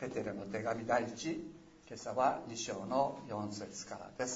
ペテロの手紙第1、今朝は2章の4節からです。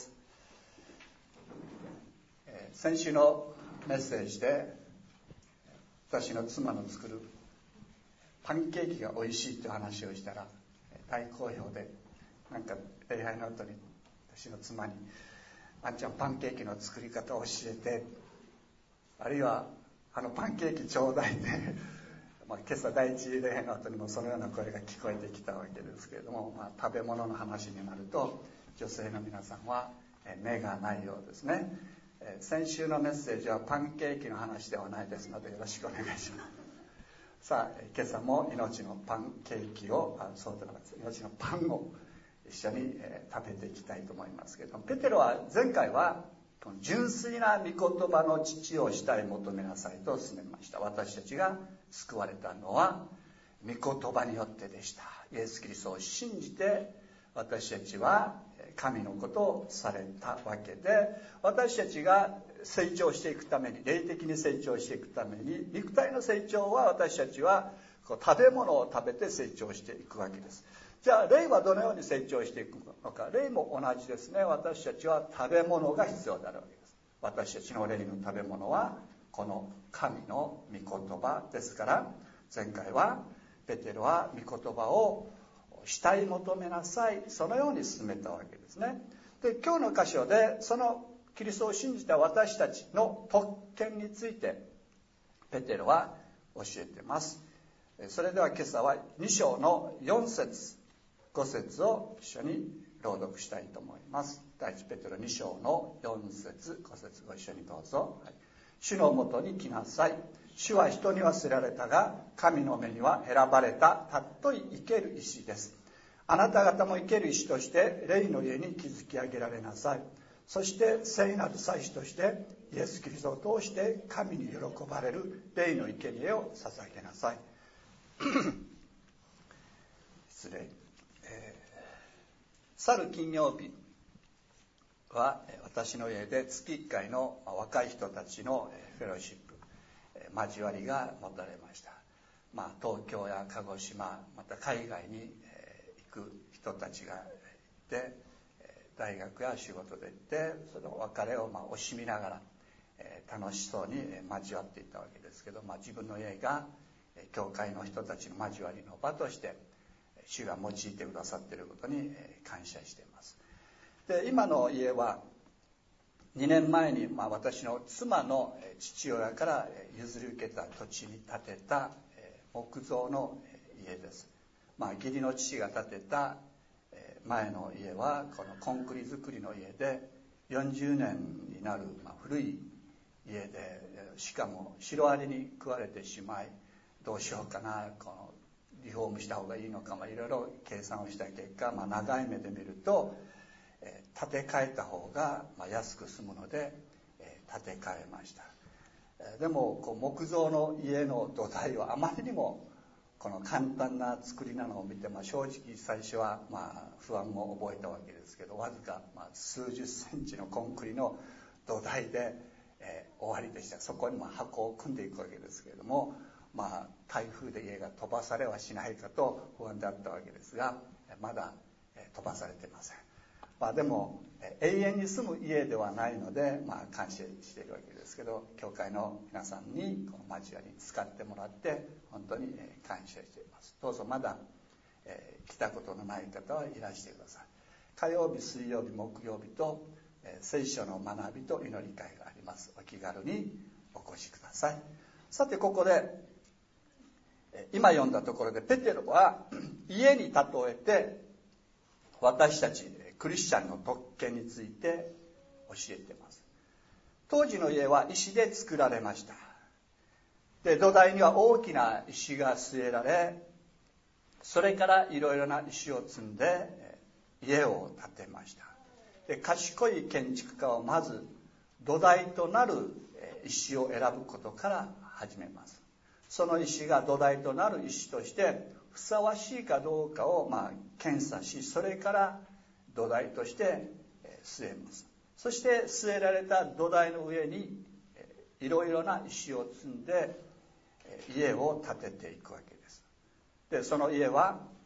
先週のメッセージで私の妻の作るパンケーキが美味しいという話をしたら大好評で、なんか礼拝の後に私の妻にあんちゃんパンケーキの作り方を教えて、あるいはパンケーキちょうだいって今朝第一礼拝の後にもそのような声が聞こえてきたわけですけれども、食べ物の話になると女性の皆さんは目がないようですね。先週のメッセージはパンケーキの話ではないですのでよろしくお願いします。さあ今朝も命のパンケーキを命のパンを一緒に食べていきたいと思いますけれども、ペテロは前回は純粋な御言葉の父を主体求めなさいと勧めました。私たちが救われたのは御言葉によってでした。イエス・キリストを信じて私たちは神のことをされたわけで、私たちが成長していくために、霊的に成長していくために、肉体の成長は私たちは食べ物を食べて成長していくわけです。じゃあ霊はどのように成長していくのか。霊も同じですね。私たちは食べ物が必要であるわけです。私たちの霊の食べ物はこの神の御言葉ですから、前回はペテロは御言葉を主体求めなさい、そのように進めたわけですね。で、今日の箇所でそのキリストを信じた私たちの特権についてペテロは教えています。それでは今朝は2章の4節5節を一緒に朗読したいと思います。第一ペテロ2章の4節5節ご一緒にどうぞ。はい、主のもとに来なさい。主は人に忘れられたが神の目には選ばれたたっとい生ける石です。あなた方も生ける石として霊の家に築き上げられなさい。そして聖なる祭司としてイエス・キリストを通して神に喜ばれる霊の生贄を捧げなさい。失礼。去る金曜日は私の家で月1回の若い人たちのフェローシップ、交わりが持たれました。東京や鹿児島、また海外に行く人たちがいて、大学や仕事で行ってその別れを惜しみながら楽しそうに交わっていたわけですけど、自分の家が教会の人たちの交わりの場として主が用いてくださっていることに感謝しています。で、今の家は2年前に私の妻の父親から譲り受けた土地に建てた木造の家です。義理の父が建てた前の家はこのコンクリ造りの家で40年になる古い家で、しかもシロアリに食われてしまい、どうしようかな、このリフォームした方がいいのか、いろいろ計算をした結果、長い目で見ると建て替えた方が安く済むので建て替えました。でも木造の家の土台はあまりにもこの簡単な作りなのを見て、正直最初は不安も覚えたわけですけど、わずか数十センチのコンクリの土台で終わりでした。そこに箱を組んでいくわけですけれども、台風で家が飛ばされはしないかと不安であったわけですが、まだ飛ばされていません。でも永遠に住む家ではないので、感謝しているわけですけど、教会の皆さんにこの交わりに使ってもらって本当に感謝しています。どうぞまだ来たことのない方はいらしてください。火曜日、水曜日、木曜日と聖書の学びと祈り会があります。お気軽にお越しください。さて、ここで今読んだところでペテロは家に例えて私たちクリスチャンの特権について教えています。当時の家は石で作られました。で、土台には大きな石が据えられ、それからいろいろな石を積んで家を建てました。で、賢い建築家はまず土台となる石を選ぶことから始めます。その石が土台となる石としてふさわしいかどうかを検査し、それから土台として据えます。そして据えられた土台の上にいろいろな石を積んで家を建てていくわけです。で、その家は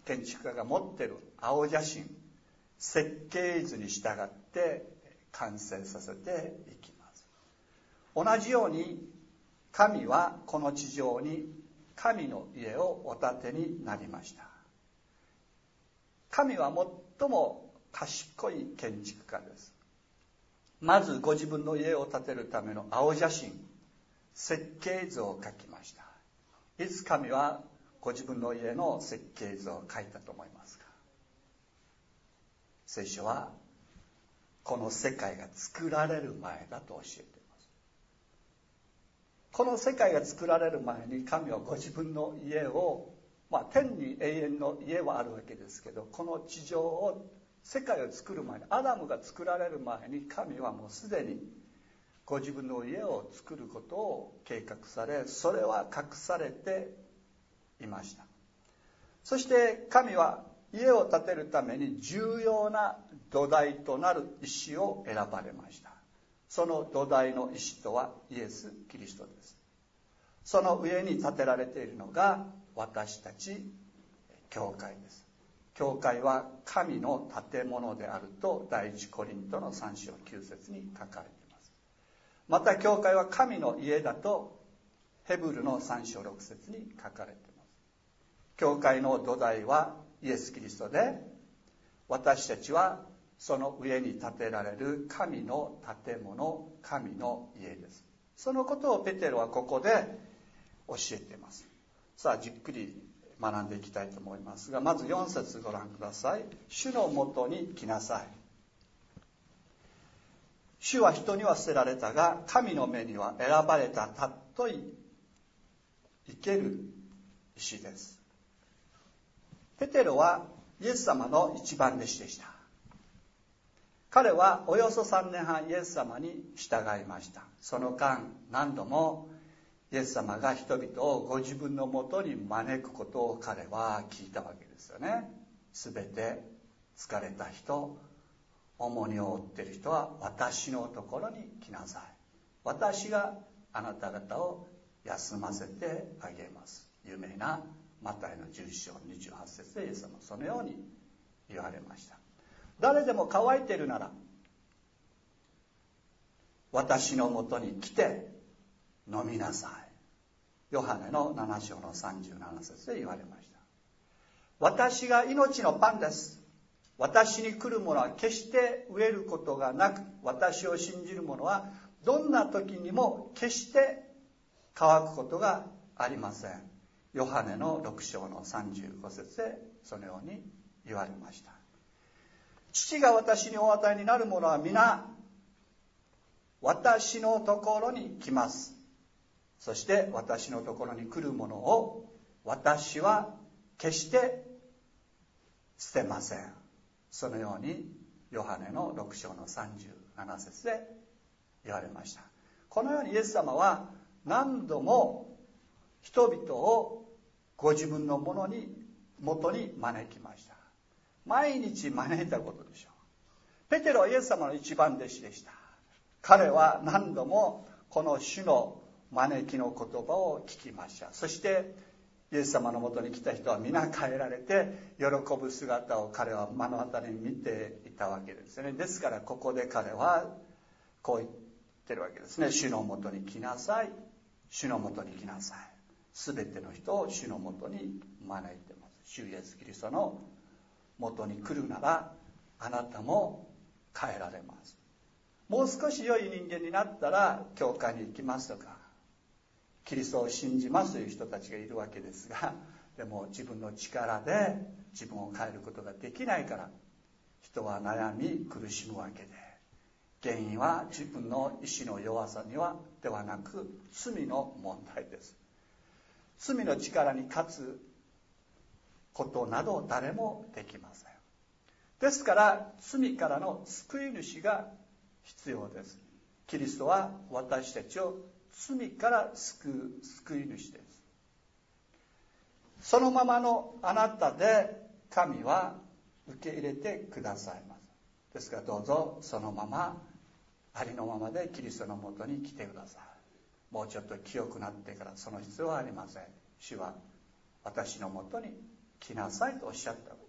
建築家が持っている青写真、設計図に従って完成させていきます。同じように神はこの地上に神の家をお建てになりました。神は最も賢い建築家です。まずご自分の家を建てるための青写真、設計図を描きました。いつ神はご自分の家の設計図を描いたと思いますか？聖書はこの世界が作られる前だと教えています。この世界が作られる前に神はご自分の家を、天に永遠の家はあるわけですけど、この地上を、世界を作る前に、アダムが作られる前に神はもうすでにご自分の家を作ることを計画され、それは隠されていました。そして神は家を建てるために重要な土台となる石を選ばれました。その土台の石とはイエス・キリストです。その上に建てられているのが私たち教会です。教会は神の建物であると第一コリントの3章9節に書かれています。また教会は神の家だとヘブルの3章6節に書かれています。教会の土台はイエス・キリストで、私たちはその上に建てられる神の建物、神の家です。そのことをペテロはここで教えています。さあじっくり学んでいきたいと思いますが、まず4節ご覧ください。主のもとに来なさい。主は人には捨てられたが、神の目には選ばれた尊い生ける石です。ペテロはイエス様の一番弟子でした。彼はおよそ3年半イエス様に従いました。その間何度もイエス様が人々をご自分のもとに招くことを彼は聞いたわけですよね。すべて疲れた人、重荷を負っている人は私のところに来なさい。私があなた方を休ませてあげます。有名なマタイの11章28節でイエス様はそのように言われました。誰でも乾いているなら私のもとに来て飲みなさい。ヨハネの7章の37節で言われました。私が命のパンです。私に来る者は決して飢えることがなく、私を信じる者はどんな時にも決して乾くことがありません。ヨハネの6章の35節でそのように言われました。父が私にお与えになる者は皆私のところに来ます。そして私のところに来る者を私は決して捨てません。そのようにヨハネの6章の37節で言われました。このようにイエス様は何度も人々をご自分のもとに招きました。毎日招いたことでしょう。ペテロはイエス様の一番弟子でした。彼は何度もこの主の招きの言葉を聞きました。そしてイエス様のもとに来た人は皆変えられて喜ぶ姿を彼は目の当たりに見ていたわけですね。ですからここで彼はこう言ってるわけですね。主のもとに来なさい。主のもとに来なさい。すべての人を主のもとに招いています。主イエスキリストのもとに来るならあなたも変えられます。もう少し良い人間になったら教会に行きますとかキリストを信じますという人たちがいるわけですが、でも自分の力で自分を変えることができないから人は悩み苦しむわけで、原因は自分の意志の弱さではなく罪の問題です。罪の力に勝つことなど誰もできません。ですから罪からの救い主が必要です。キリストは私たちを罪から救い主です。そのままのあなたで神は受け入れてくださいます。ですからどうぞそのままありのままでキリストのもとに来てください。もうちょっと清くなってからその必要はありません。主は私のもとに来なさいとおっしゃったわけです。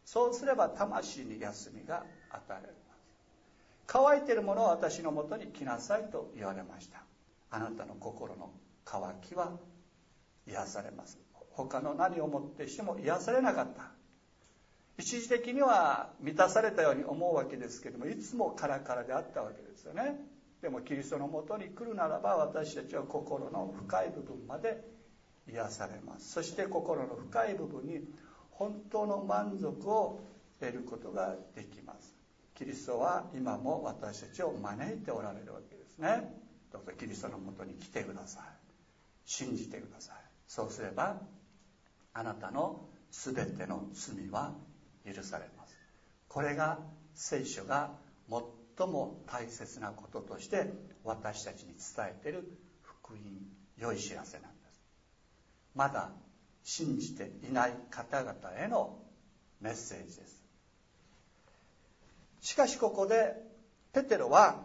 そうすれば魂に休みが与えられます。乾いているものは私のもとに来なさいと言われました。あなたの心の渇きは癒されます。他の何をもってしても癒されなかった。一時的には満たされたように思うわけですけれども、いつもカラカラであったわけですよね。でもキリストのもとに来るならば、私たちは心の深い部分まで癒されます。そして心の深い部分に本当の満足を得ることができます。キリストは今も私たちを招いておられるわけですね。どうぞキリストのもとに来てください。信じてください。そうすればあなたのすべての罪は許されます。これが聖書が最も大切なこととして私たちに伝えている福音、良い知らせなんです。まだ信じていない方々へのメッセージです。しかしここでペテロは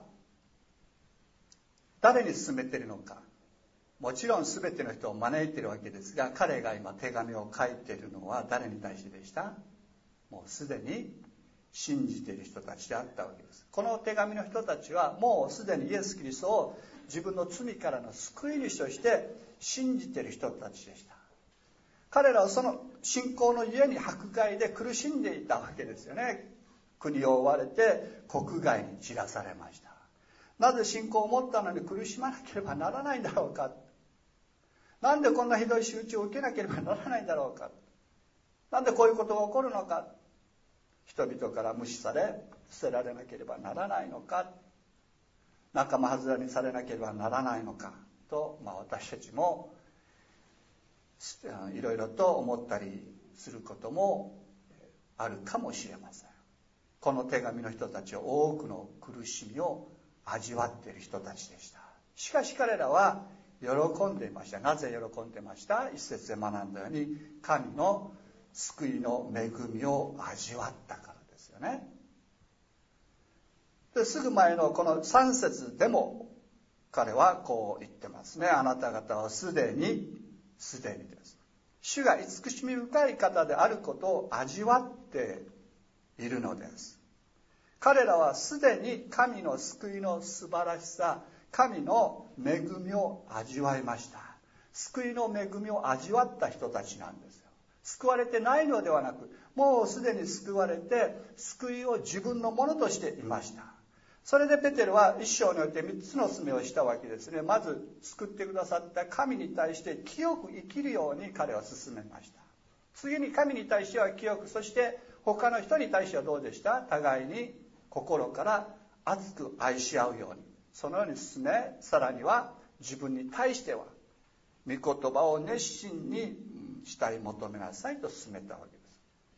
誰に勧めているのか。もちろん全ての人を招いているわけですが、彼が今手紙を書いているのは誰に対してでした？もうすでに信じている人たちであったわけです。この手紙の人たちはもうすでにイエス・キリストを自分の罪からの救い主として信じている人たちでした。彼らはその信仰のゆえに迫害で苦しんでいたわけですよね。国を追われて国外に散らされました。なぜ信仰を持ったのに苦しまなければならないんだろうか。なんでこんなひどい仕打ちを受けなければならないんだろうか。なんでこういうことが起こるのか。人々から無視され捨てられなければならないのか。仲間外れにされなければならないのかと、私たちもいろいろと思ったりすることもあるかもしれません。この手紙の人たちは多くの苦しみを味わっている人たちでした。しかし彼らは喜んでいました。なぜ喜んでいました？一節で学んだように、神の救いの恵みを味わったからですよね。ですぐ前のこの3節でも彼はこう言ってますね。あなた方はすでにです。主が慈しみ深い方であることを味わっているのです。彼らはすでに神の救いの素晴らしさ、神の恵みを味わいました。救いの恵みを味わった人たちなんですよ。救われてないのではなく、もうすでに救われて救いを自分のものとしていました。それでペテロは一章において3つの勧めをしたわけですね。まず救ってくださった神に対して清く生きるように彼は勧めました。次に神に対しては清く、そして他の人に対してはどうでした？互いに心から熱く愛し合うように、そのように進め、さらには自分に対しては御言葉を熱心に慕い求めなさいと進めたわけです。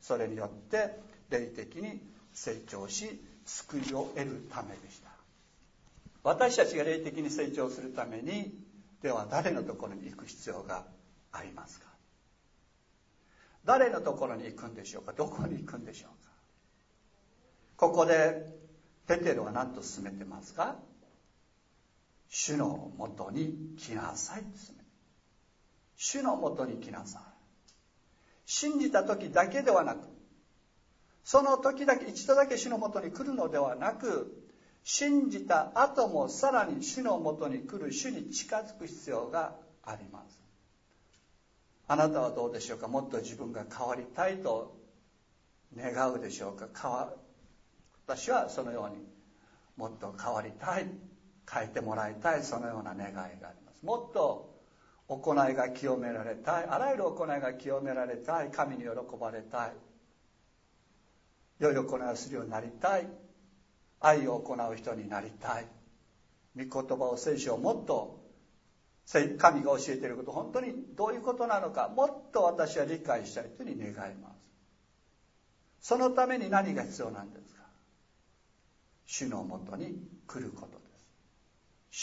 それによって霊的に成長し救いを得るためでした。私たちが霊的に成長するために、では誰のところに行く必要がありますか？誰のところに行くんでしょうか？どこに行くんでしょうか？ここでペテロは何と進めてますか？主のもとに来なさいと進めて、主のもとに来なさい。信じた時だけではなく、その時だけ一度だけ主のもとに来るのではなく、信じた後もさらに主のもとに来る、主に近づく必要があります。あなたはどうでしょうか？もっと自分が変わりたいと願うでしょうか？私はそのようにもっと変わりたい、変えてもらいたい、そのような願いがあります。もっと行いが清められたい、あらゆる行いが清められたい、神に喜ばれたい、良い行いをするようになりたい、愛を行う人になりたい、御言葉を、聖書をもっと神が教えていること、本当にどういうことなのか、もっと私は理解したいというふうに願います。そのために何が必要なんですか？主のもとに来ることです。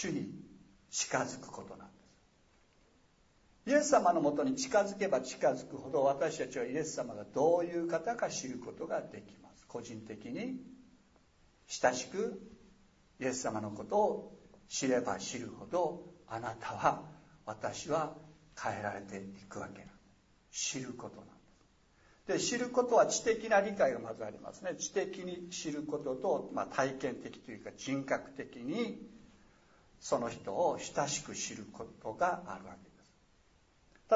主に近づくことなんです。イエス様のもとに近づけば近づくほど、私たちはイエス様がどういう方か知ることができます。個人的に親しくイエス様のことを知れば知るほど、あなたは、私は変えられていくわけなんです。知ることなんです。 で、知ることは知的な理解がまずありますね。知的に知ることと、体験的というか人格的にその人を親しく知ることがあるわけです。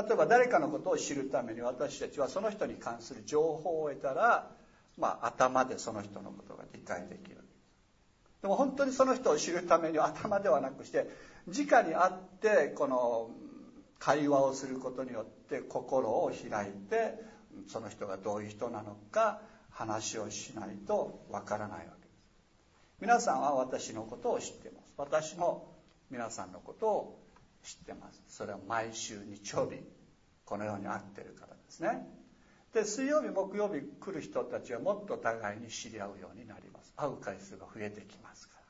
例えば誰かのことを知るために私たちはその人に関する情報を得たら、頭でその人のことが理解できる。でも本当にその人を知るためには頭ではなくして直に会ってこの会話をすることによって心を開いてその人がどういう人なのか話をしないとわからないわけです。皆さんは私のことを知っています。私も皆さんのことを知っています。それは毎週日曜日このように会っているからですね。で、水曜日木曜日来る人たちはもっと互いに知り合うようになります。会う回数が増えてきますから。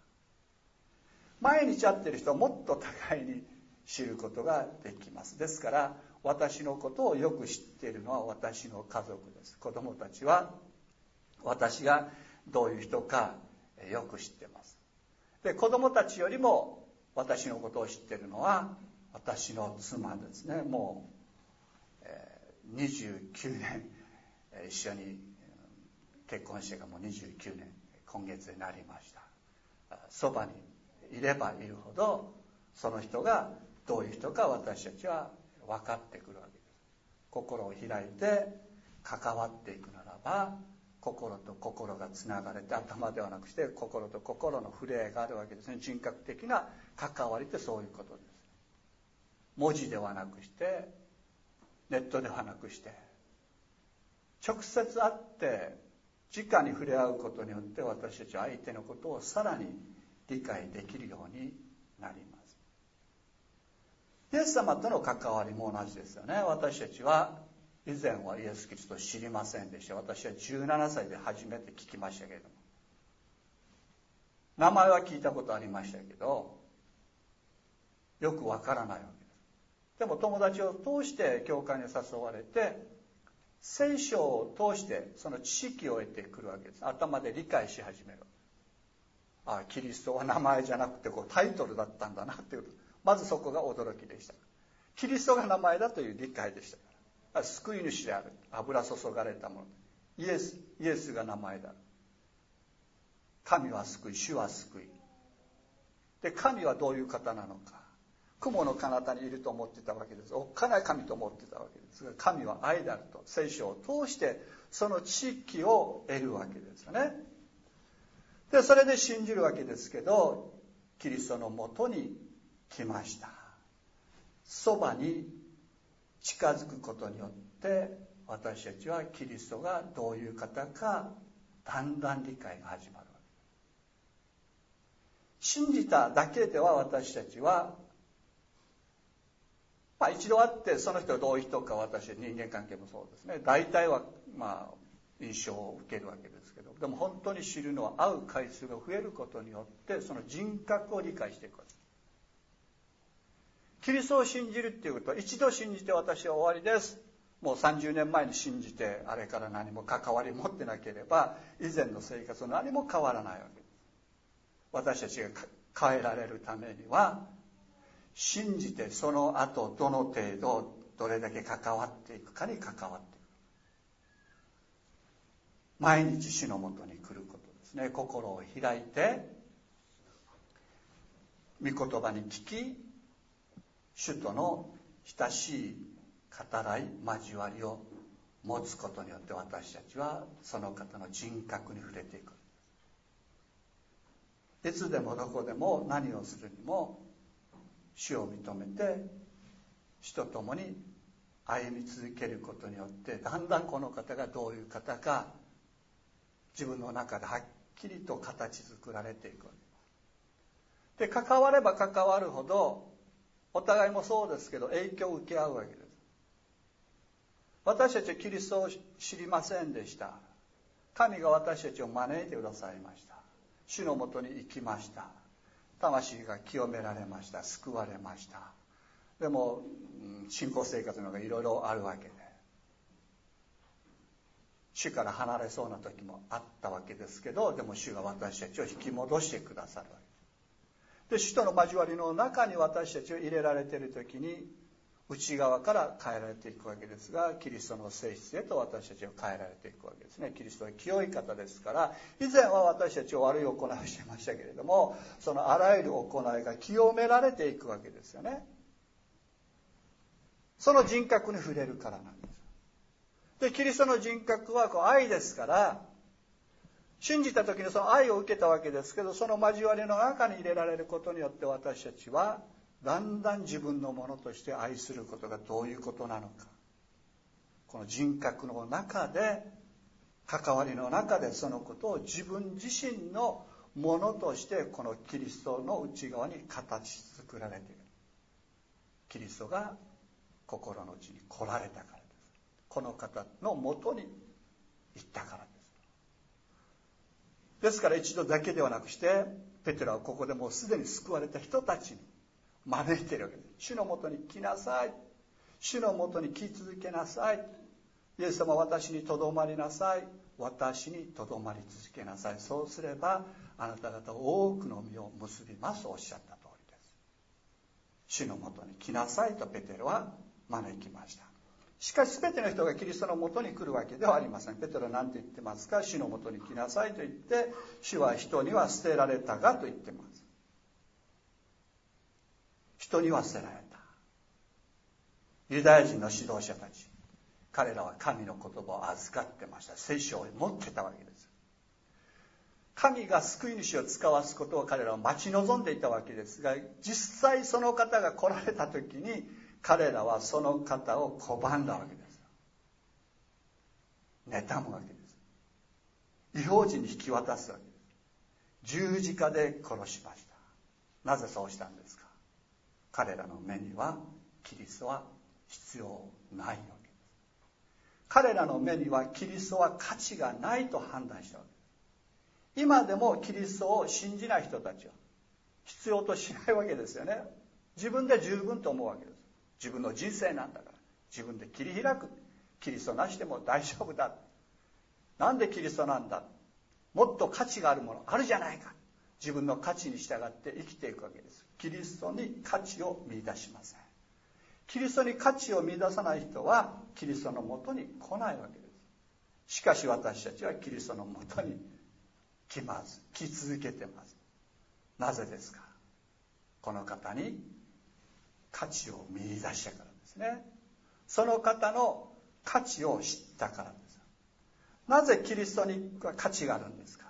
毎日会っている人はもっと互いに知ることができます。ですから私のことをよく知っているのは私の家族です。子供たちは私がどういう人かよく知っています。で、子供たちよりも私のことを知っているのは私の妻ですね。もう、29年一緒に結婚してからもう29年今月になりました。そばにいればいるほどその人がどういう人か私たちは分かってくるわけです。心を開いて関わっていくならば心と心がつながれて頭ではなくして心と心の触れ合いがあるわけですね。人格的な関わりってそういうことです。文字ではなくしてネットではなくして直接会って直に触れ合うことによって私たちは相手のことをさらに理解できるようになります。イエス様との関わりも同じですよね。私たちは以前はイエス・キリストを知りませんでした。私は17歳で初めて聞きましたけれども、名前は聞いたことありましたけどよくわからないわけです。でも友達を通して教会に誘われて聖書を通してその知識を得てくるわけです。頭で理解し始める。キリストは名前じゃなくてタイトルだったんだなっていうこと、まずそこが驚きでした。キリストが名前だという理解でした。救い主である、油注がれたもの、イエスが名前だ。神は救い、主は救いで、神はどういう方なのか、雲の彼方にいると思ってたわけです。おっかない神と思ってたわけですが、神は愛であると聖書を通してその知識を得るわけですよね。でそれで信じるわけですけど、キリストのもとに来ました。そばに近づくことによって私たちはキリストがどういう方かだんだん理解が始まるわけです。信じただけでは私たちは、一度会ってその人がどういう人か、私は人間関係もそうですね、大体は印象を受けるわけですけど、でも本当に知るのは会う回数が増えることによってその人格を理解していくわけです。キリストを信じるっていうことは、一度信じて私は終わりです、もう30年前に信じてあれから何も関わり持ってなければ以前の生活は何も変わらないわけです。私たちが変えられるためには、信じてその後どの程度どれだけ関わっていくかに関わっていく。毎日主のもとに来ることですね。心を開いて御言葉に聞き、主との親しい語らい交わりを持つことによって私たちはその方の人格に触れていく。いつでもどこでも何をするにも主を認めて主と共に歩み続けることによって、だんだんこの方がどういう方か自分の中ではっきりと形作られていくわけです。で、関われば関わるほどお互いもそうですけど影響を受け合うわけです。私たちはキリストを知りませんでした。神が私たちを招いてくださいました。主のもとに行きました。魂が清められました。救われました。でも信仰生活のがいろいろあるわけで、主から離れそうな時もあったわけですけど、でも主が私たちを引き戻してくださるわけで、主との交わりの中に私たちを入れられている時に、 内側から変えられていくわけですが、キリストの性質へと私たちは変えられていくわけですね。キリストは清い方ですから、以前は私たちは悪い行いをしていましたけれども、そのあらゆる行いが清められていくわけですよね。その人格に触れるからなんです。で、キリストの人格は愛ですから、信じた時にその愛を受けたわけですけど、その交わりの中に入れられることによって私たちはだんだん自分のものとして愛することがどういうことなのか、この人格の中で、関わりの中でそのことを自分自身のものとしてこのキリストの内側に形作られている。キリストが心の内に来られたからです。この方のもとに行ったからです。ですから一度だけではなくして、ペテロはここでもうすでに救われた人たちに招いているわけです。主のもとに来なさい。主のもとに来続けなさい。イエス様、私にとどまりなさい。私にとどまり続けなさい。そうすればあなた方多くの実を結びますとおっしゃった通りです。主のもとに来なさいとペテロは招きました。しかし全ての人がキリストのもとに来るわけではありません。ペテロは何て言ってますか。主のもとに来なさいと言って、主は人には捨てられたがと言ってます。人には捨てられた。ユダヤ人の指導者たち、彼らは神の言葉を預かってました。聖書を持ってたわけです。神が救い主を使わすことを彼らは待ち望んでいたわけですが、実際その方が来られた時に彼らはその方を拒んだわけです。妬むわけです。異邦人に引き渡すわけです。十字架で殺しました。なぜそうしたんですか。彼らの目にはキリストは必要ないわけです。彼らの目にはキリストは価値がないと判断したわけです。今でもキリストを信じない人たちは必要としないわけですよね。自分で十分と思うわけです。自分の人生なんだから自分で切り開く。キリストなしでも大丈夫だ。なんでキリストなんだ。もっと価値があるものあるじゃないか。自分の価値に従って生きていくわけです。キリストに価値を見出しません。キリストに価値を見出さない人はキリストのもとに来ないわけです。しかし私たちはキリストのもとに来ます。来続けてます。なぜですか。この方に価値を見出したからですね。その方の価値を知ったからです。なぜキリストに価値があるんですか。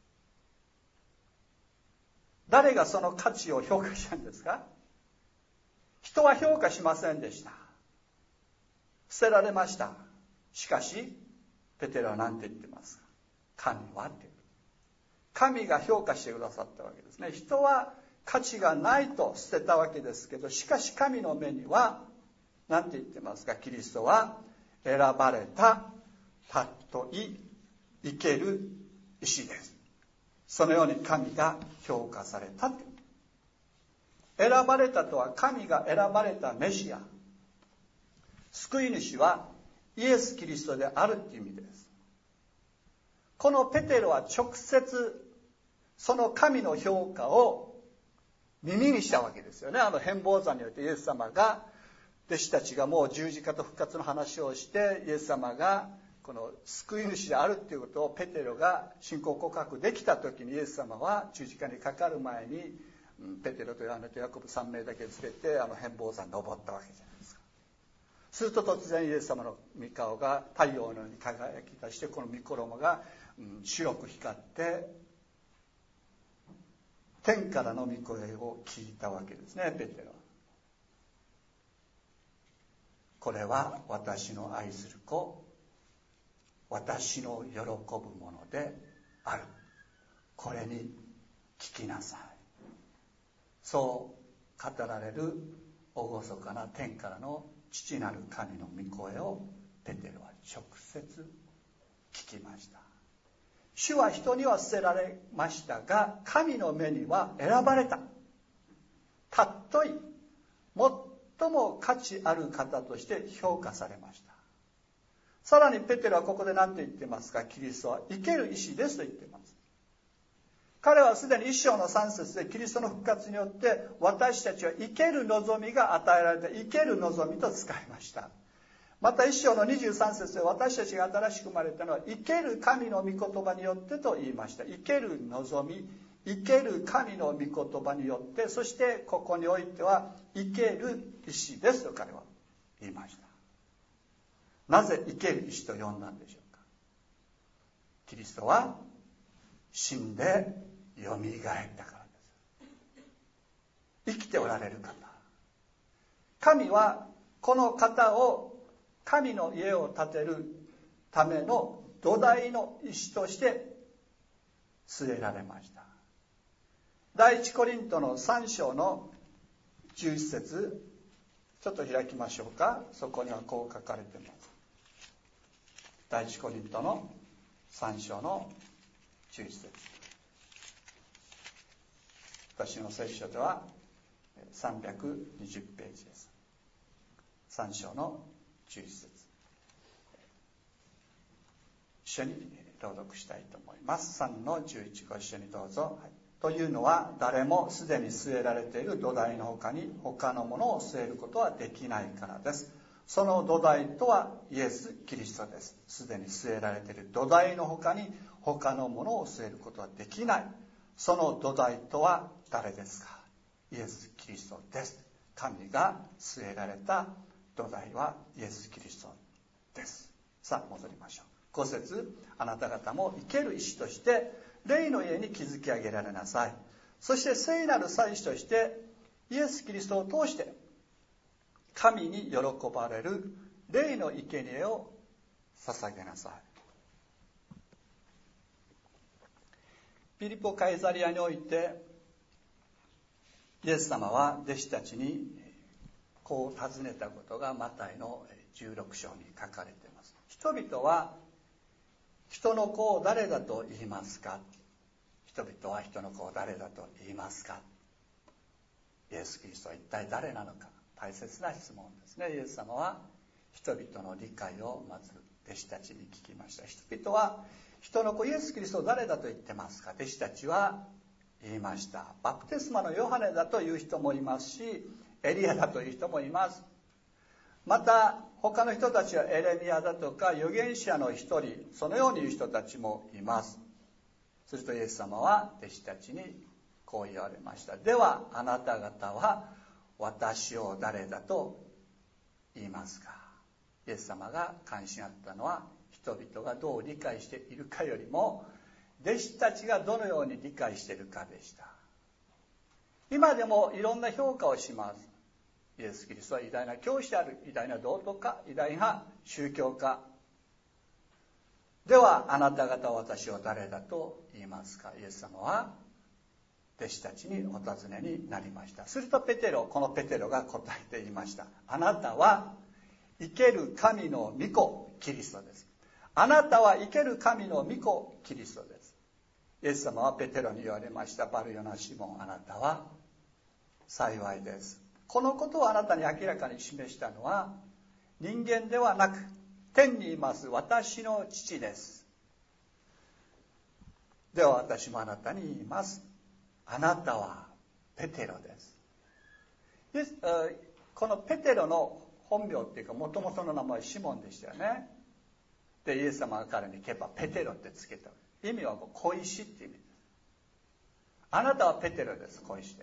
誰がその価値を評価したんですか。人は評価しませんでした。捨てられました。しかしペテロは何て言ってますか。神はって、神が評価してくださったわけですね。人は価値がないと捨てたわけですけど、しかし神の目には何て言ってますか。キリストは選ばれた尊い生ける石です。そのように神が評価された。選ばれたとは神が選ばれたメシア、救い主はイエス・キリストであるという意味です。このペテロは直接その神の評価を耳にしたわけですよね。変貌山によってイエス様が、弟子たちがもう十字架と復活の話をして、イエス様がこの救い主であるということをペテロが信仰告白できた時に、イエス様は十字架にかかる前にペテロとヨハネとヤコブ3名だけ連れて変貌山に登ったわけじゃないですか。すると突然イエス様の御顔が太陽のように輝き出して、この御衣が白く光って天からの御声を聞いたわけですね。ペテロは、これは私の愛する子、私の喜ぶものである、これに聞きなさい。そう語られる厳かな天からの父なる神の御声をペテロは直接聞きました。主は人には捨てられましたが、神の目には選ばれた、尊い、最も価値ある方として評価されました。さらにペテロはここで何て言ってますか。キリストは生ける石ですと言っています。 彼はすでに1章の3節でキリストの復活によって私たちは生ける望みが与えられて、生ける望みと使いました。また1章の23節で私たちが新しく生まれたのは生ける神の御言葉によってと言いました。生ける望み、生ける神の御言葉によって、そしてここにおいては生ける石ですと彼は言いました。なぜ生ける石と呼んだんでしょうか。キリストは死んでよみがえったからです。生きておられる方。神はこの方を神の家を建てるための土台の石として据えられました。第一コリントの3章の11節、ちょっと開きましょうか。そこにはこう書かれています。第一コリントの3章の11節。私の聖書では320ページです。3章の11節。一緒に朗読したいと思います。3の11、ご一緒にどうぞ。はい、というのは誰もすでに据えられている土台の他に他のものを据えることはできないからです。その土台とはイエス・キリストです。すでに据えられている土台の他に他のものを据えることはできない。その土台とは誰ですか。イエス・キリストです。神が据えられた土台はイエス・キリストです。さあ戻りましょう。5節、あなた方も生ける石として霊の家に築き上げられなさい。そして聖なる祭司としてイエス・キリストを通して神に喜ばれる霊の生贄を捧げなさい。ピリポ・カイザリアにおいてイエス様は弟子たちにこう尋ねたことがマタイの16章に書かれています。人々は人の子を誰だと言いますか。人々は人の子を誰だと言いますか。イエス・キリストは一体誰なのか。大切な質問ですね。イエス様は人々の理解をまず弟子たちに聞きました。人々は人の子イエス・キリストを誰だと言ってますか。弟子たちは言いました。バプテスマのヨハネだという人もいますし、エリアだという人もいます。また他の人たちはエレミヤだとか預言者の一人、そのように言う人たちもいます。するとイエス様は弟子たちにこう言われました。ではあなた方は私を誰だと言いますか。イエス様が関心あったのは人々がどう理解しているかよりも弟子たちがどのように理解しているかでした。今でもいろんな評価をします。イエス・キリストは偉大な教師である、偉大な道徳家、偉大な宗教家。ではあなた方は私を誰だと言いますか。イエス様は弟子たちにお尋ねになりました。するとこのペテロが答えて言いました。あなたは生ける神の御子キリストです。あなたは生ける神の御子キリストです。イエス様はペテロに言われました。バルヨナシモン、あなたは幸いです。このことをあなたに明らかに示したのは人間ではなく天にいます私の父です。では私もあなたに言います。あなたはペテロです。このペテロの本名っていうかもともとの名前はシモンでしたよね。でイエス様が彼にケパペテロってつけた。意味は小石って意味です。あなたはペテロです。小石です。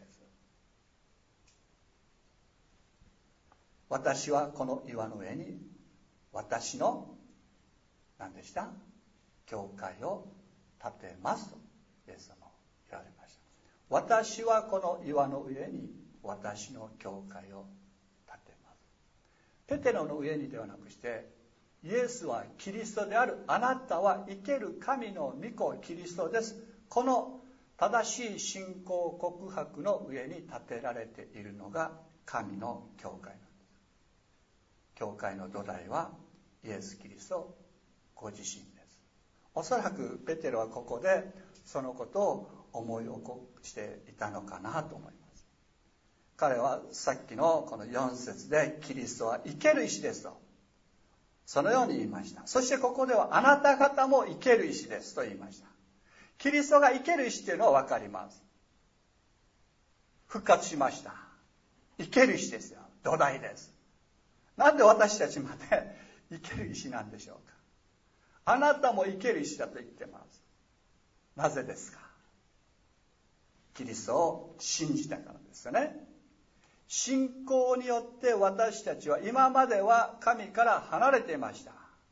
私はこの岩の上に私の何でした教会を建てますとイエス様は言われました。私はこの岩の上に私の教会を建てます。ペテロの上にではなくしてイエスはキリストである。あなたは生ける神の御子キリストです。この正しい信仰告白の上に建てられているのが神の教会なんです。教会の土台はイエス・キリストご自身です。おそらくペテロはここでそのことを思い起こしていたのかなと思います。彼はさっきのこの4節でキリストは生ける石ですとそのように言いました。そしてここではあなた方も生ける石ですと言いました。 キリストが生ける石というのは分かります。復活しました。生ける石ですよ。土台です。なんで私たちまで生ける石なんでしょうか。あなたも生ける石だと言ってます。なぜですか。キリストを信じたからですよね。信仰によって私たちは今までは神から離れていました。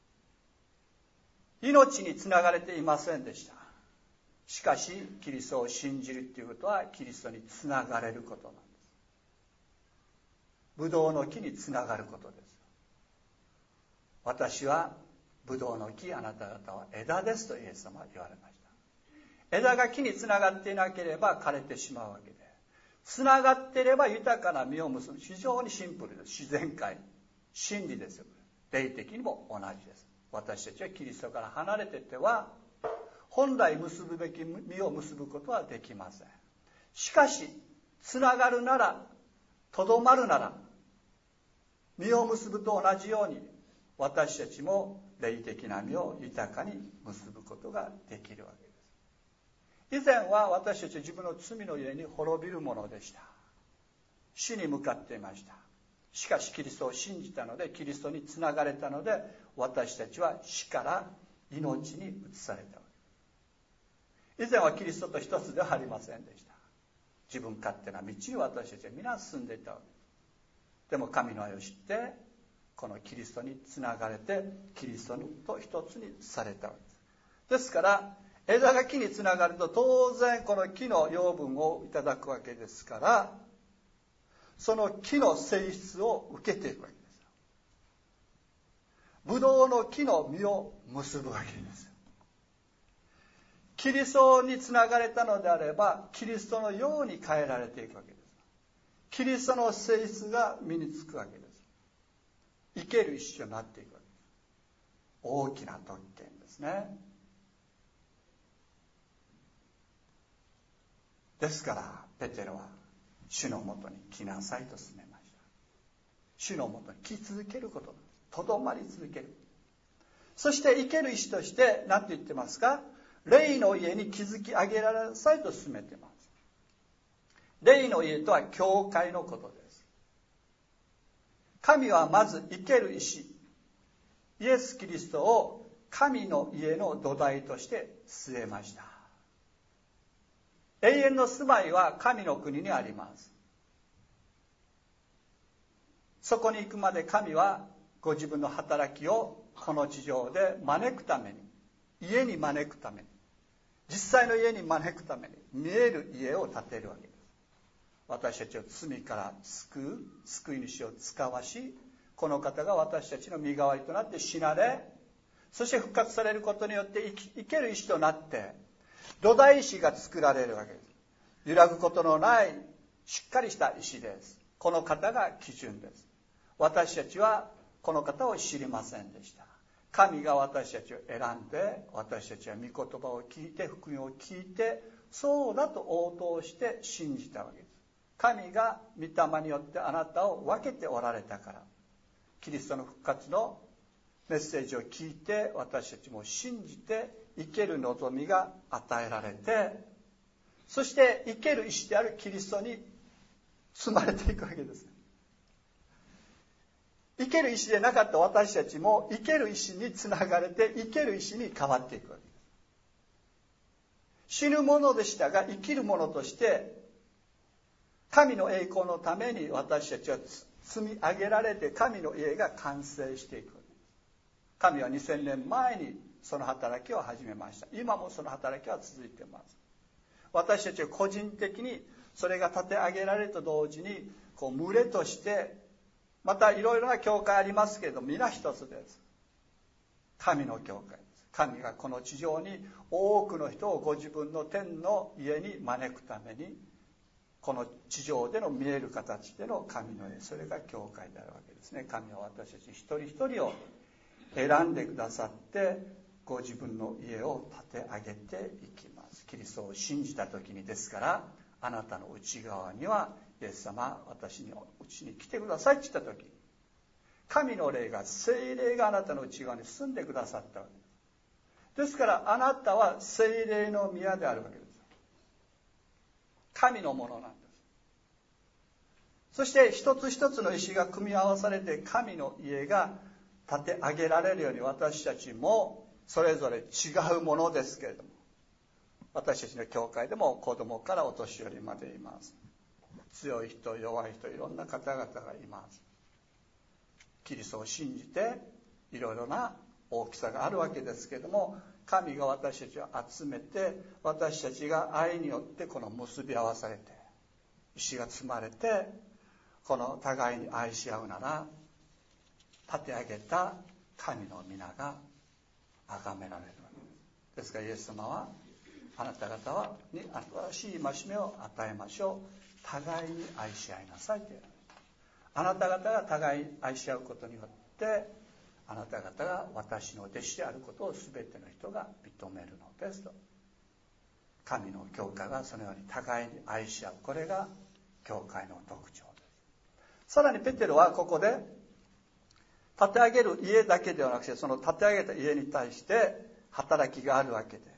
命につながれていませんでした。しかしキリストを信じるということはキリストにつながれることなんです。ブドウの木につながることです。私はブドウの木、あなた方は枝ですとイエス様は言われました。枝が木につながっていなければ枯れてしまうわけで、つながっていれば豊かな実を結ぶ。非常にシンプルです。自然界、真理ですよ。霊的にも同じです。私たちはキリストから離れていては本来結ぶべき実を結ぶことはできません。しかしつながるなら、とどまるなら、実を結ぶと同じように私たちも霊的な実を豊かに結ぶことができるわけです。以前は私たちは自分の罪の家に滅びるものでした。死に向かっていました。しかしキリストを信じたので、キリストにつながれたので、私たちは死から命に移されたわけです。以前はキリストと一つではありませんでした。自分勝手な道に私たちは皆進んでいたわけです。でも神の愛を知ってこのキリストにつながれてキリストと一つにされたわけです。ですから枝が木につながると当然この木の養分をいただくわけですから、その木の性質を受けていくわけです。ブドウの木の実を結ぶわけです。キリストにつながれたのであればキリストのように変えられていくわけです。キリストの性質が身につくわけです。生ける石となっていくわけです。大きな特権ですね。ですからペテロは主のもとに来なさいと勧めました。主のもとに来続けること、とどまり続ける。そして生ける石として何て言ってますか。霊の家に築き上げられなさいと勧めています。霊の家とは教会のことです。神はまず生ける石、イエス・キリストを神の家の土台として据えました。永遠の住まいは神の国にあります。そこに行くまで神はご自分の働きをこの地上で招くために、家に招くために、実際の家に招くために見える家を建てるわけです。私たちを罪から救う救い主を使わし、この方が私たちの身代わりとなって死なれ、そして復活されることによって生ける石となって土台石が作られるわけです。揺らぐことのないしっかりした石です。この方が基準です。私たちはこの方を知りませんでした。神が私たちを選んで、私たちは御言葉を聞いて、福音を聞いて、そうだと応答して信じたわけです。神が御霊によってあなたを分けておられたから、キリストの復活のメッセージを聞いて、私たちも信じて生ける望みが与えられて、そして生ける石であるキリストに積まれていくわけです。生ける石でなかった私たちも生ける石につながれて生ける石に変わっていくわけです。死ぬものでしたが生きるものとして神の栄光のために私たちは積み上げられて神の家が完成していくわけです。神は2000年前にその働きを始めました。今もその働きは続いています。私たちは個人的にそれが立て上げられると同時に群れとしてまたいろいろな教会ありますけれど皆一つです。神の教会です。神がこの地上に多くの人をご自分の天の家に招くためにこの地上での見える形での神の家、それが教会であるわけですね。神は私たち一人一人を選んでくださってご自分の家を建て上げていきます。キリストを信じた時にですから、あなたの内側にはイエス様、私のうちに来てくださいって言った時、神の霊が、聖霊があなたの内側に住んでくださったわけです。 ですからあなたは聖霊の宮であるわけです。神のものなんです。そして一つ一つの石が組み合わされて神の家が建て上げられるように、私たちもそれぞれ違うものですけれども、私たちの教会でも子供からお年寄りまでいます。強い人、弱い人、いろんな方々がいます。キリストを信じていろいろな大きさがあるわけですけれども、神が私たちを集めて、私たちが愛によってこの結び合わされて、石が積まれて、この互いに愛し合うなら、立て上げた神の皆が崇められるわけです。ですからイエス様は、あなた方に新しい戒めを与えましょう。互いに愛し合いなさいと言われる。あなた方が互いに愛し合うことによって、あなた方が私の弟子であることを全ての人が認めるのですと。神の教会がそのように互いに愛し合う。これが教会の特徴です。さらにペテロはここで、立て上げる家だけではなくて、その立て上げた家に対して働きがあるわけで、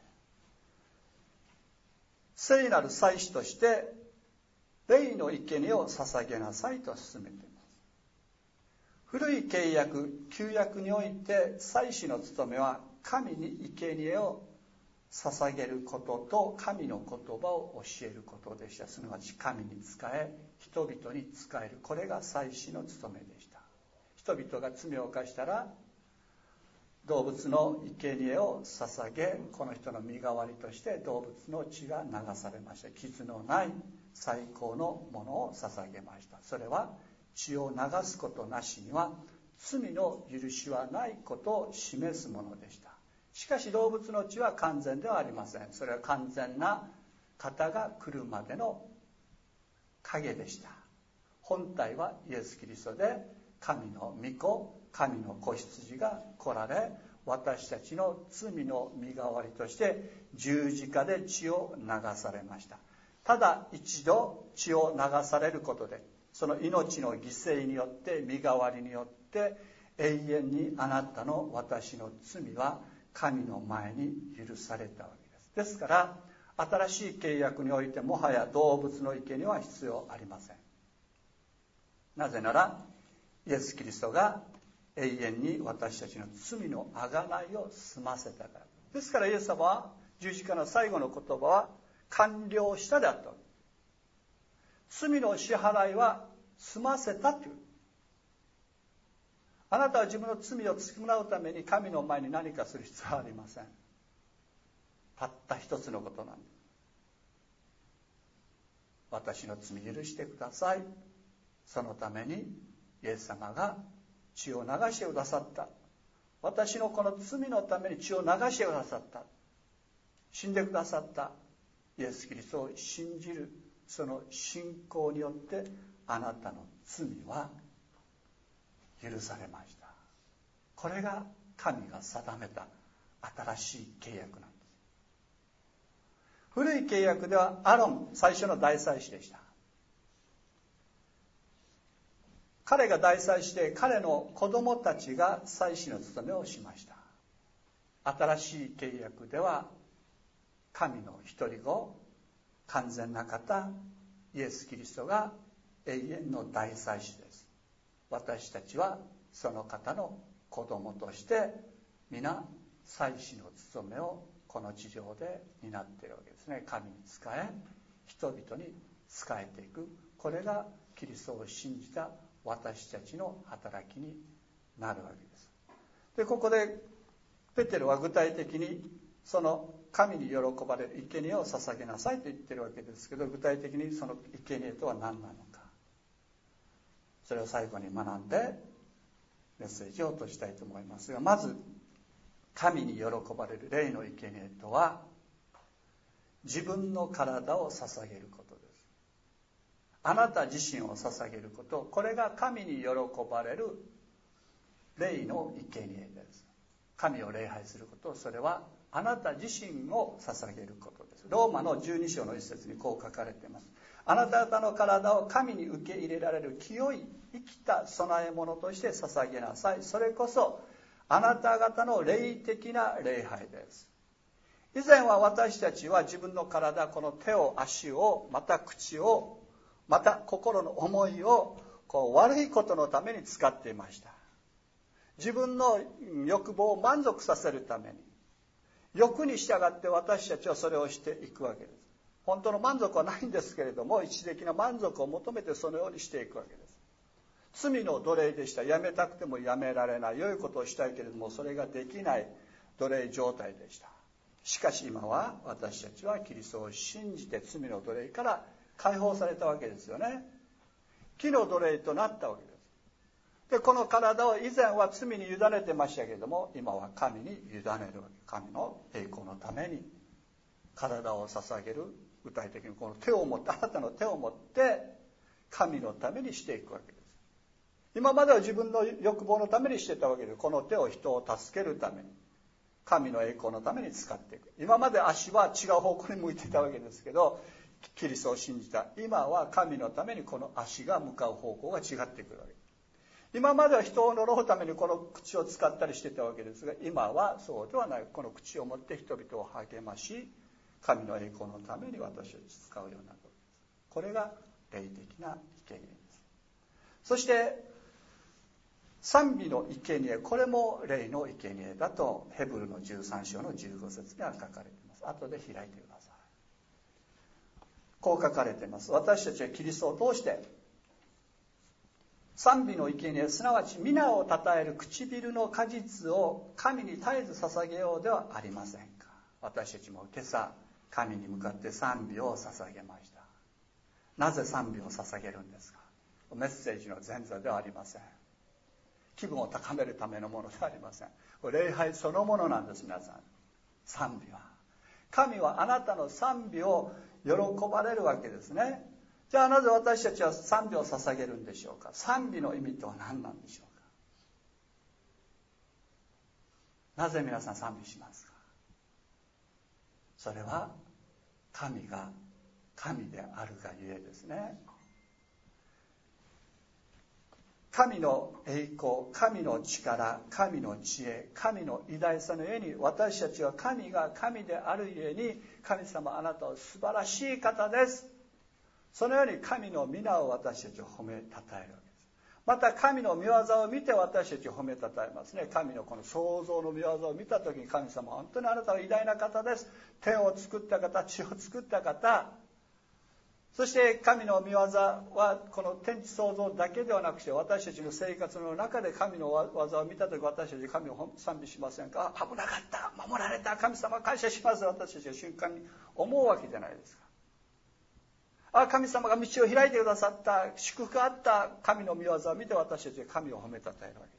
聖なる祭司として霊の生贄を捧げなさいと進めています。古い契約、旧約において祭司の務めは神に生贄を捧げることと神の言葉を教えることでした。すなわち神に仕え、人々に仕える。これが祭司の務めでした。人々が罪を犯したら動物の生贄を捧げ、この人の身代わりとして動物の血が流されました。傷のない最高のものを捧げました。それは血を流すことなしには罪の許しはないことを示すものでした。しかし動物の血は完全ではありません。それは完全な方が来るまでの影でした。本体はイエス・キリストで、神の御子、神の子羊が来られ、私たちの罪の身代わりとして十字架で血を流されました。ただ一度血を流されることで、その命の犠牲によって身代わりによって永遠にあなたの私の罪は神の前に許されたわけです。ですから新しい契約においてもはや動物の生贄は必要ありません。なぜならイエス・キリストが永遠に私たちの罪の贖いを済ませたから。ですからイエス様は十字架の最後の言葉は完了したであった。罪の支払いは済ませたという。あなたは自分の罪を償うために神の前に何かする必要はありません。たった一つのことなんです。私の罪許してください。そのためにイエス様が血を流してくださった。私のこの罪のために血を流してくださった。死んでくださったイエス・キリストを信じる、その信仰によってあなたの罪は許されました。これが神が定めた新しい契約なんです。古い契約ではアロン、最初の大祭司でした。彼が大祭司で、彼の子供たちが祭司の務めをしました。新しい契約では神の一人子、完全な方、イエス・キリストが永遠の大祭司です。私たちはその方の子供として皆祭司の務めをこの地上で担っているわけですね。神に仕え、人々に仕えていく。これがキリストを信じた私たちの働きになるわけです。で、ここでペテロは具体的にその神に喜ばれる生贄を捧げなさいと言ってるわけですけど、具体的にその生贄とは何なのか、それを最後に学んでメッセージを落としたいと思いますが、まず神に喜ばれる霊の生贄とは自分の体を捧げることです。あなた自身を捧げること、これが神に喜ばれる霊の生贄です。神を礼拝すること、それはあなた自身を捧げることです。ローマの12章の一節にこう書かれています。あなた方の体を神に受け入れられる清い生きた供え物として捧げなさい。それこそあなた方の霊的な礼拝です。以前は私たちは自分の体、この手を足を、また口を、また心の思いを悪いことのために使っていました。自分の欲望を満足させるために、欲に従って私たちはそれをしていくわけです。本当の満足はないんですけれども、一時的な満足を求めてそのようにしていくわけです。罪の奴隷でした。やめたくてもやめられない。良いことをしたいけれどもそれができない奴隷状態でした。しかし今は私たちはキリストを信じて罪の奴隷から解放されたわけですよね。木の奴隷となったわけです。で、この体を以前は罪に委ねてましたけれども、今は神に委ねるわけ。神の栄光のために体を捧げる。具体的にこの手を持って、あなたの手を持って神のためにしていくわけです。今までは自分の欲望のためにしてたわけで、この手を人を助けるために、神の栄光のために使っていく。今まで足は違う方向に向いていたわけですけど、キリストを信じた今は神のためにこの足が向かう方向が違ってくるわけです。今までは人を呪うためにこの口を使ったりしてたわけですが、今はそうではない。この口を持って人々を励まし、神の栄光のために私たち使うようになるわけです。これが霊的な生贄です。そして賛美の生贄、これも霊の生贄だとヘブルの13章の15節には書かれています。後で開いてください。こう書かれています。私たちはキリストを通して賛美の生贄、すなわち皆を称える唇の果実を神に絶えず捧げようではありませんか。私たちも今朝神に向かって賛美を捧げました。なぜ賛美を捧げるんですか。メッセージの前座ではありません。気分を高めるためのものではありません。礼拝そのものなんです。皆さん、賛美は、神はあなたの賛美を喜ばれるわけですね。じゃあなぜ私たちは賛美を捧げるんでしょうか。賛美の意味とは何なんでしょうか。なぜ皆さん賛美しますか。それは神が神であるがゆえですね。神の栄光、神の力、神の知恵、神の偉大さのゆえに、私たちは神が神であるゆえに、神様あなたは素晴らしい方です。そのように神の皆を私たちは褒めたたえるわけです。また神の御業を見て私たちを褒めたたえますね。神のこの創造の御業を見たときに、神様本当にあなたは偉大な方です。天を作った方、地を作った方、そして神の御業はこの天地創造だけではなくて、私たちの生活の中で神の技を見たとき、私たち神を賛美しませんか。危なかった、守られた、神様感謝します、私たちは瞬間に思うわけじゃないですか。神様が道を開いてくださった、祝福あった神の御業を見て、私たちは神を褒めたたえるわけです。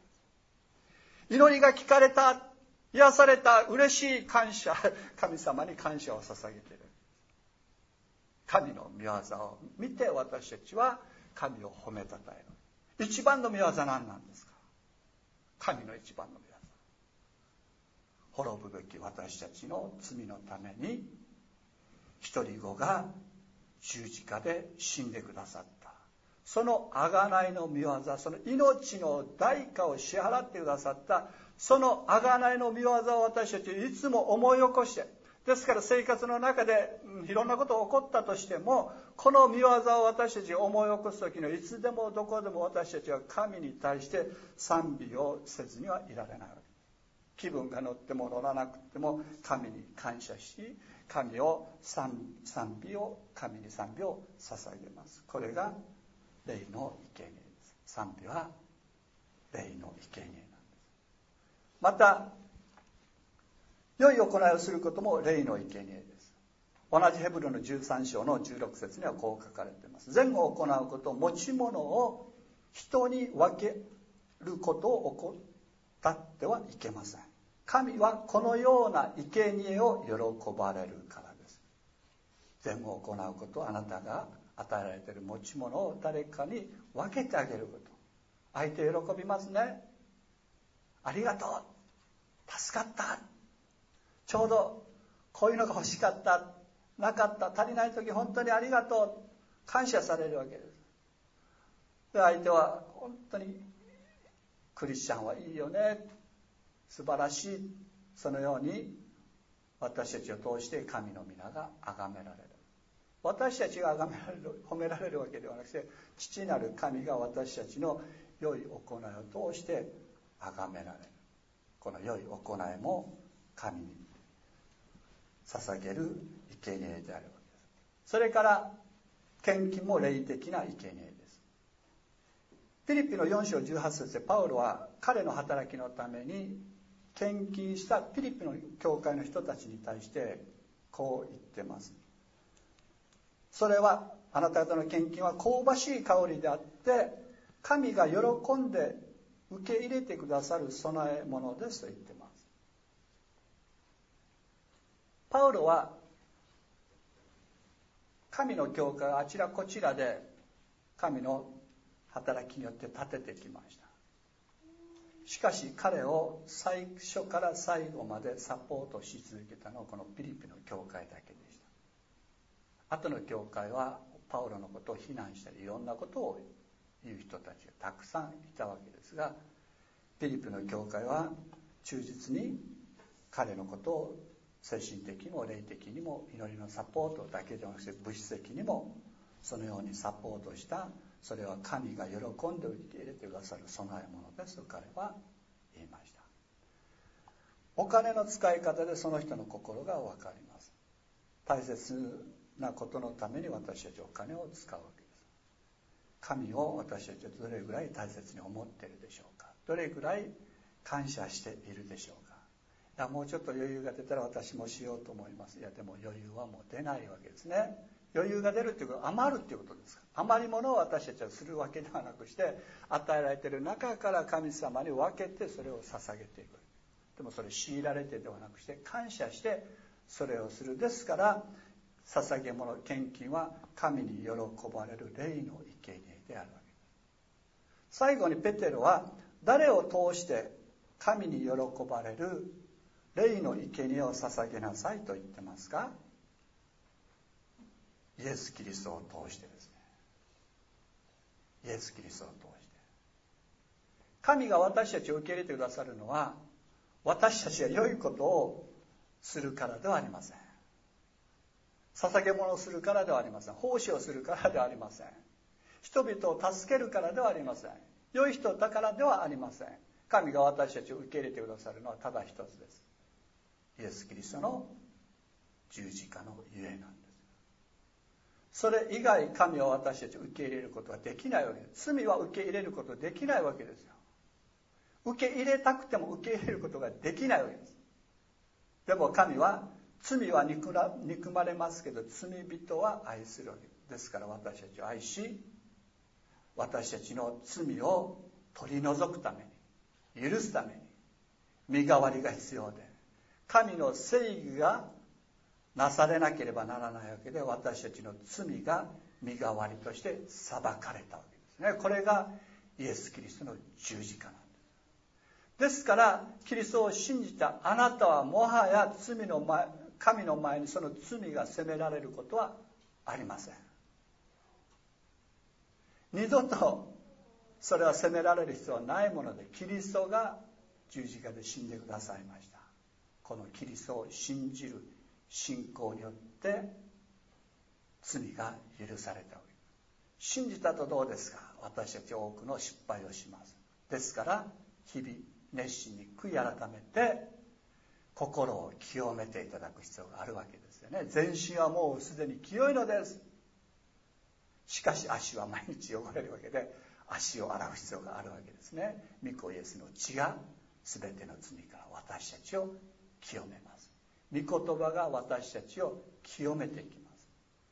祈りが聞かれた、癒された、嬉しい感謝、神様に感謝を捧げている。神の御業を見て私たちは神を褒めたたえる。一番の御業は何なんですか。神の一番の御業、滅ぶべき私たちの罪のために一人子が十字架で死んでくださった、その贖いの御業、その命の代価を支払ってくださった、その贖いの御業を私たちいつも思い起こして、ですから生活の中でいろんなことが起こったとしても、この御業を私たちが思い起こす時のいつでもどこでも私たちは神に対して賛美をせずにはいられないわけです。気分が乗っても乗らなくても神に感謝し、神を神に賛美を捧げます。これが霊の生贄です。賛美は霊の生贄なんです。また良い行いをすることも霊の生贄です。同じヘブルの13章の16節にはこう書かれています。善を行うこと、持ち物を人に分けることを怠ってはいけません。神はこのような生贄を喜ばれるからです。善を行うこと、あなたが与えられている持ち物を誰かに分けてあげること、相手喜びますね。ありがとう、助かった、ちょうどこういうのが欲しかった、なかった、足りない時本当にありがとう、感謝されるわけです。で、相手は本当にクリスチャンはいいよね、 素晴らしい、そのように私たちを通して神の皆が崇められる。私たちが崇められる、褒められるわけではなくて、父なる神が私たちの良い行いを通して崇められる。この良い行いも神に捧げる生贄であるわけです。それから献金も霊的な生贄です。フィリピの4章18節でパウロは彼の働きのために献金したフィリピの教会の人たちに対してこう言ってます。それはあなた方の献金は香ばしい香りであって神が喜んで受け入れてくださる供え物ですと言ってます。パウロは神の教会をあちらこちらで神の働きによって建ててきました。しかし彼を最初から最後までサポートし続けたのはこのフィリピの教会だけでした。後の教会はパウロのことを非難したりいろんなことを言う人たちがたくさんいたわけですが、フィリピの教会は忠実に彼のことを精神的にも霊的にも祈りのサポートだけではなくて物質的にもそのようにサポートした。それは神が喜んで受け入れてくださる供え物ですと彼は言いました。お金の使い方でその人の心が分かります。大切なことのために私たちお金を使うわけです。神を私たちはどれぐらい大切に思っているでしょうか。どれぐらい感謝しているでしょうか。いやもうちょっと余裕が出たら私もしようと思います。いやでも余裕はもう出ないわけですね。余裕が出るということは余るということですか。余り物を私たちはするわけではなくして与えられている中から神様に分けてそれを捧げていく。でもそれ強いられてではなくして感謝してそれをする。ですから捧げ物献金は神に喜ばれる霊の生贄であるわけです。最後にペテロは誰を通して神に喜ばれる霊の生贄を捧げなさいと言ってますか。イエス・キリストを通してですね。イエス・キリストを通して神が私たちを受け入れてくださるのは私たちが良いことをするからではありません。捧げ物をするからではありません。奉仕をするからではありません。人々を助けるからではありません。良い人だからではありません。神が私たちを受け入れてくださるのはただ一つです。イエス・キリストの十字架のゆえなんです。それ以外神は私たちを受け入れることはできないわけです。罪は受け入れることはできないわけですよ。受け入れたくても受け入れることができないわけです。でも神は罪は憎まれますけど罪人は愛するわけです。から私たちを愛し私たちの罪を取り除くために許すために身代わりが必要で神の正義がなされなければならないわけで私たちの罪が身代わりとして裁かれたわけですね。これがイエス・キリストの十字架なんです。ですからキリストを信じたあなたはもはや神の前にその罪が責められることはありません。二度とそれは責められる必要はないものでキリストが十字架で死んでくださいました。このキリストを信じる信仰によって罪が許されたわけです。信じたとどうですか。私たち多くの失敗をします。ですから日々熱心に悔い改めて心を清めていただく必要があるわけですよね。全身はもうすでに清いのです。しかし足は毎日汚れるわけで足を洗う必要があるわけですね。御子イエスの血が全ての罪から私たちを清めます。御言葉が私たちを清めていきます。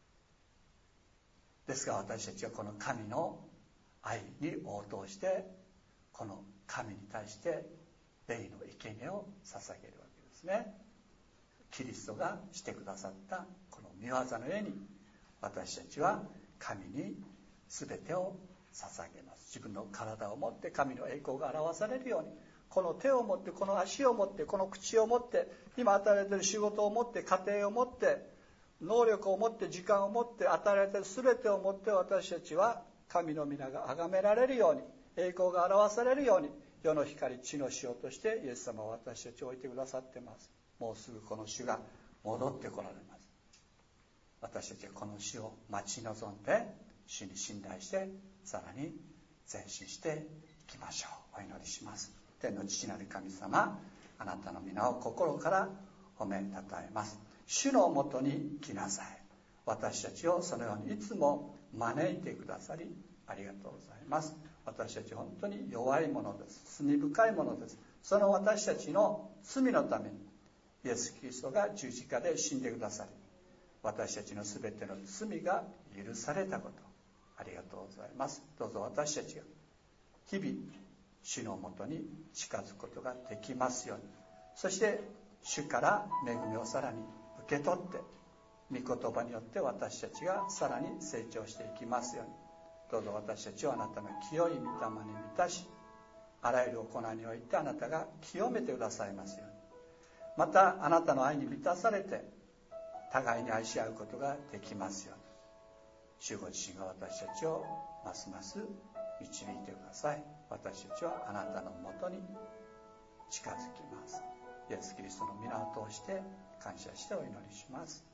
ですから私たちはこの神の愛に応答してこの神に対して霊の生贄を捧げるわけですね。キリストがしてくださったこの御業の上に私たちは神に全てを捧げます。自分の体を持って神の栄光が表されるようにこの手を持ってこの足を持ってこの口を持って今与えられている仕事を持って家庭を持って能力を持って時間を持って与えられている全てを持って私たちは神の皆が崇められるように栄光が表されるように世の光、地の塩としてイエス様は私たちを置いてくださってます。もうすぐこの主が戻ってこられます。私たちはこの主を待ち望んで、主に信頼して、さらに前進していきましょう。お祈りします。天の父なる神様、あなたの皆を心から褒めたたえます。主のもとに来なさい。私たちをそのようにいつも招いてくださりありがとうございます。私たち本当に弱いものです。罪深いものです。その私たちの罪のためにイエス・キリストが十字架で死んでくださり、私たちのすべての罪が許されたこと、ありがとうございます。どうぞ私たちが日々主のもとに近づくことができますように、そして主から恵みをさらに受け取って、御言葉によって私たちがさらに成長していきますように、どうぞ私たちをあなたの清い御霊に満たし、あらゆる行いにおいてあなたが清めてくださいますように、またあなたの愛に満たされて互いに愛し合うことができますように、主ご自身が私たちをますます導いてください。私たちはあなたのもとに近づきます。イエス・キリストの皆を通して感謝してお祈りします。